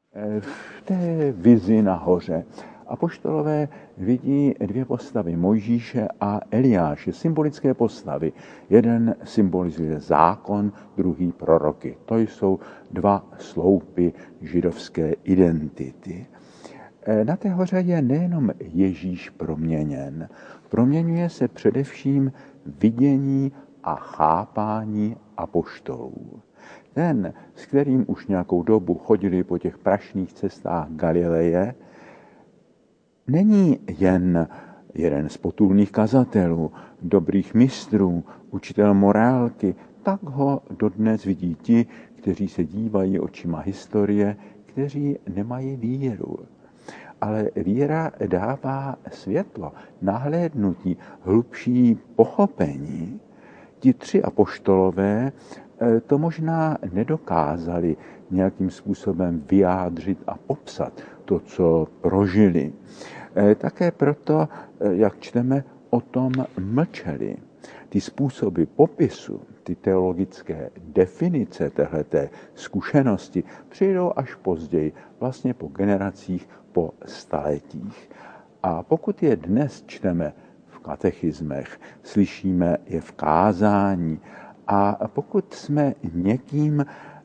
V té vizi nahoře apoštolové vidí dvě postavy, Mojžíše a Eliáše, symbolické postavy. Jeden symbolizuje zákon, druhý proroky. To jsou dva sloupy židovské identity. Na té hoře je nejenom Ježíš proměněn, proměňuje se především vidění a chápání apoštolů. Ten, s kterým už nějakou dobu chodili po těch prašných cestách Galileje, není jen jeden z potulných kazatelů, dobrých mistrů, učitel morálky, tak ho dodnes vidí ti, kteří se dívají očima historie, kteří nemají víru. Ale víra dává světlo, nahlédnutí, hlubší pochopení. Ti tři apoštolové to možná nedokázali nějakým způsobem vyjádřit a popsat to, co prožili. Také proto, jak čteme, o tom mlčeli. Ty způsoby popisu, ty teologické definice téhleté zkušenosti přijdou až později, vlastně po generacích, po staletích. A pokud je dnes čteme v katechismech, slyšíme je v kázání, a pokud jsme někým,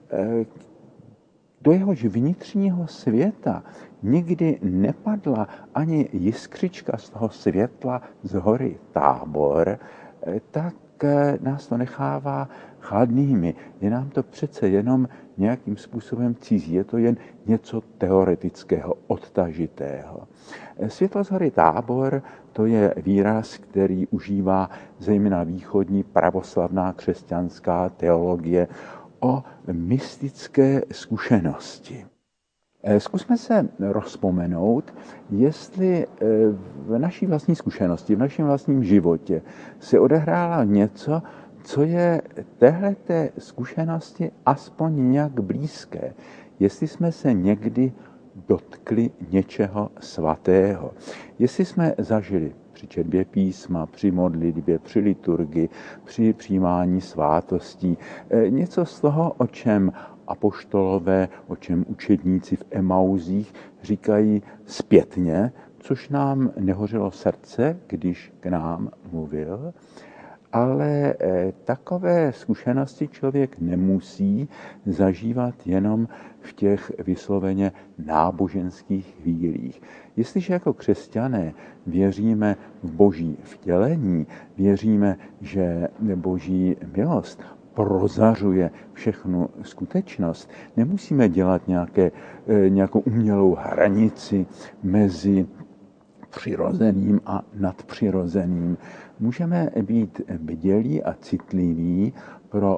do jehož vnitřního světa nikdy nepadla ani jiskřička z toho světla z hory Tábor, tak nás to nechává chladnými. Je nám to přece jenom nějakým způsobem cizí. Je to jen něco teoretického, odtažitého. Světlo z hory Tábor, to je výraz, který užívá zejména východní pravoslavná křesťanská teologie o mystické zkušenosti. Zkusme se rozpomenout, jestli v naší vlastní zkušenosti, v našem vlastním životě se odehrálo něco, co je téhleté zkušenosti aspoň nějak blízké. Jestli jsme se někdy dotkli něčeho svatého. Jestli jsme zažili při četbě písma, při modlitbě, při liturgii, při přijímání svátostí, něco z toho, o čem apoštolové, o čem učedníci v Emauzích říkají zpětně, což nám nehořelo srdce, když k nám mluvil, ale takové zkušenosti člověk nemusí zažívat jenom v těch vysloveně náboženských chvílích. Jestliže jako křesťané věříme v Boží vtělení, věříme, že Boží milost prozařuje všechnu skutečnost, nemusíme dělat nějakou umělou hranici mezi přirozeným a nadpřirozeným. Můžeme být bdělí a citliví pro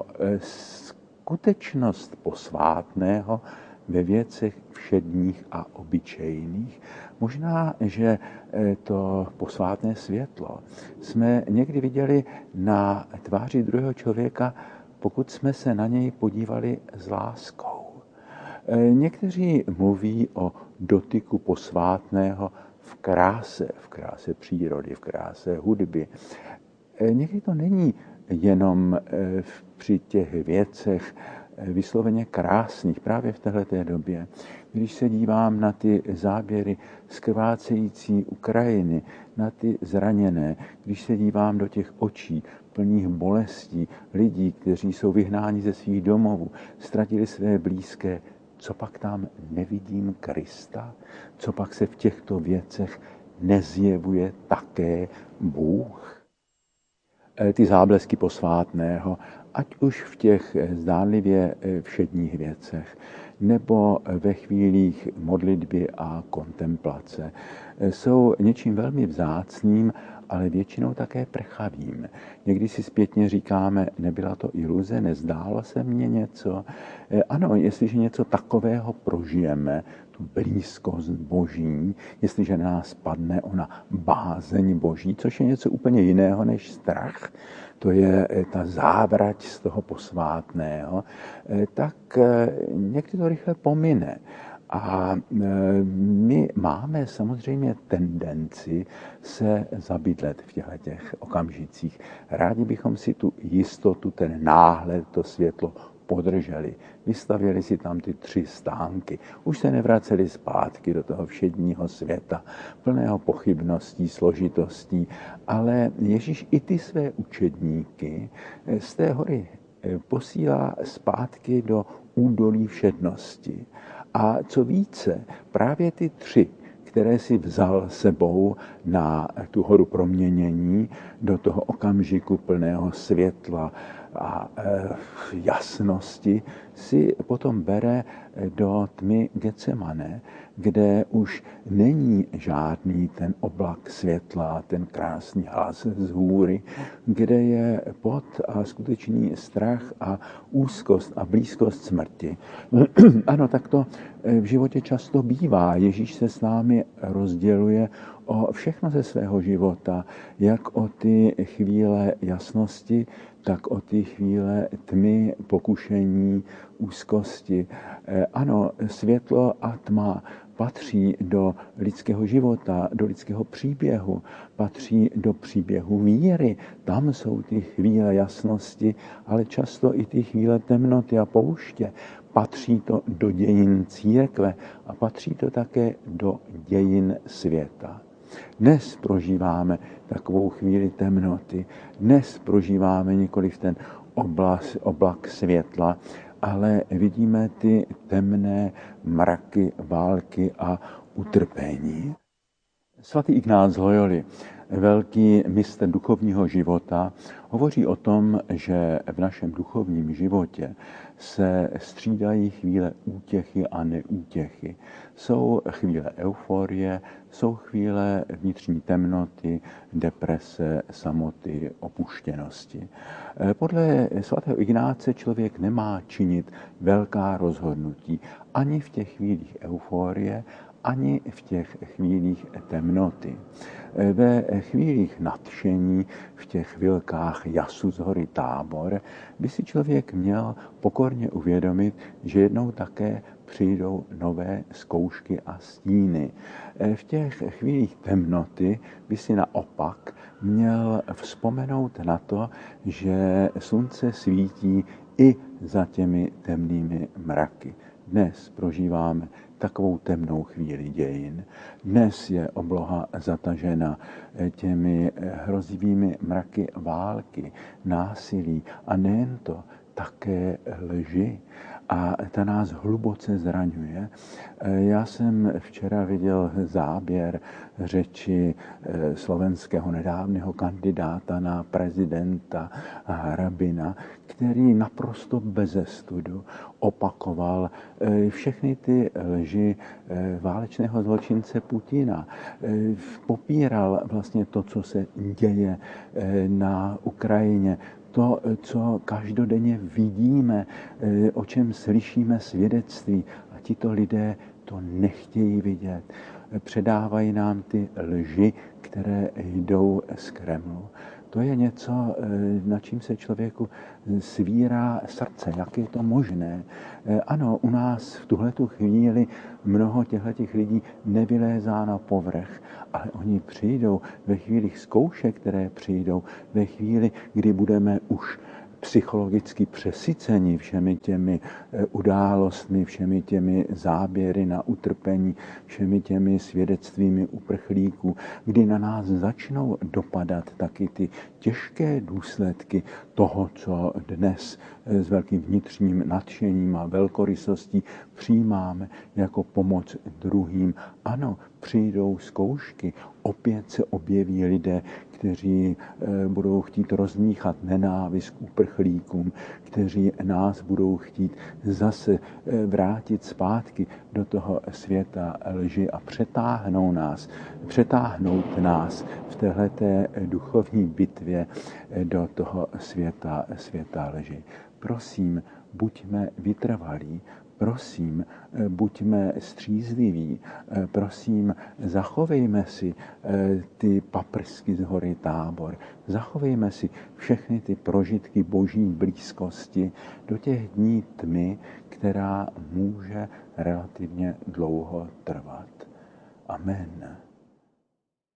skutečnost posvátného ve věcech všedních a obyčejných. Možná, že to posvátné světlo jsme někdy viděli na tváři druhého člověka, pokud jsme se na něj podívali s láskou. Někteří mluví o dotyku posvátného v kráse přírody, v kráse hudby. Někdy to není jenom při těch věcech vysloveně krásných, právě v téhleté době. Když se dívám na ty záběry zkrvácející Ukrajiny, na ty zraněné, když se dívám do těch očí plných bolestí lidí, kteří jsou vyhnáni ze svých domovů, ztratili své blízké, co pak tam nevidím Krista? Co pak se v těchto věcech nezjevuje také Bůh? Ty záblesky posvátného, ať už v těch zdánlivě všedních věcech, nebo ve chvílích modlitby a kontemplace, jsou něčím velmi vzácným, ale většinou také prchavým. Někdy si zpětně říkáme, nebyla to iluze, nezdálo se mně něco. Ano, jestliže něco takového prožijeme, tu blízkost Boží, jestliže na nás padne ona bázeň Boží, což je něco úplně jiného než strach, to je ta závrať z toho posvátného, tak někdy to rychle pomine. A my máme samozřejmě tendenci se zabydlet v těchto okamžicích. Rádi bychom si tu jistotu, ten náhled, to světlo podrželi. Vystavěli si tam ty 3 stánky. Už se nevraceli zpátky do toho všedního světa, plného pochybností, složitostí, ale Ježíš i ty své učedníky z té hory posílá zpátky do údolí všednosti. A co více, právě ty 3, které si vzal sebou na tu horu proměnění, do toho okamžiku plného světla a jasnosti, si potom bere do tmy Getsemane, kde už není žádný ten oblak světla, ten krásný hlas z hůry, kde je pot a skutečný strach a úzkost a blízkost smrti. Ano, tak to v životě často bývá. Ježíš se s námi rozděluje o všechno ze svého života, jak o ty chvíle jasnosti, tak o ty chvíle tmy, pokušení, úzkosti. Ano, světlo a tma patří do lidského života, do lidského příběhu, patří do příběhu víry. Tam jsou ty chvíle jasnosti, ale často i ty chvíle temnoty a pouště. Patří to do dějin církve a patří to také do dějin světa. Dnes prožíváme takovou chvíli temnoty, dnes prožíváme nikoliv ten oblak světla, ale vidíme ty temné mraky války a utrpení. Svatý Ignác z Loyoli, velký mistr duchovního života, hovoří o tom, že v našem duchovním životě se střídají chvíle útěchy a neútěchy. Jsou chvíle euforie, jsou chvíle vnitřní temnoty, deprese, samoty, opuštěnosti. Podle svatého Ignáce člověk nemá činit velká rozhodnutí ani v těch chvílích euforie, ani v těch chvílích temnoty. Ve chvílích nadšení, v těch chvilkách jasu z hory Tábor, by si člověk měl pokorně uvědomit, že jednou také přijdou nové zkoušky a stíny. V těch chvílích temnoty by si naopak měl vzpomenout na to, že slunce svítí i za těmi temnými mraky. Dnes prožíváme takovou temnou chvíli dějin. Dnes je obloha zatažena těmi hrozivými mraky války, násilí a nejen to, také lži. A ta nás hluboce zraňuje. Já jsem včera viděl záběr řeči slovenského nedávného kandidáta na prezidenta Harabina, který naprosto beze studu opakoval všechny ty lži válečného zločince Putina. Popíral vlastně to, co se děje na Ukrajině, to, co každodenně vidíme, o čem slyšíme svědectví. A tito lidé to nechtějí vidět. Předávají nám ty lži, které jdou z Kremlu. To je něco, na čím se člověku svírá srdce. Jak je to možné? Ano, u nás v tuhletu chvíli mnoho těchto lidí nevylézá na povrch, ale oni přijdou ve chvílích zkoušek, které přijdou, ve chvíli, kdy budeme už psychologicky přesyceni všemi těmi událostmi, všemi těmi záběry na utrpení, všemi těmi svědectvími uprchlíků, kdy na nás začnou dopadat taky ty těžké důsledky toho, co dnes s velkým vnitřním nadšením a velkorysostí přijímáme jako pomoc druhým. Ano, přijdou zkoušky, opět se objeví lidé, kteří budou chtít rozmíchat nenávist k uprchlíkům, kteří nás budou chtít zase vrátit zpátky do toho světa lži a přetáhnout nás v téhleté duchovní bitvě do toho světa lži. Prosím, buďme vytrvalí, prosím, buďme střízliví, prosím, zachovejme si ty paprsky z hory Tábor, zachovejme si všechny ty prožitky boží blízkosti do těch dní tmy, která může relativně dlouho trvat. Amen.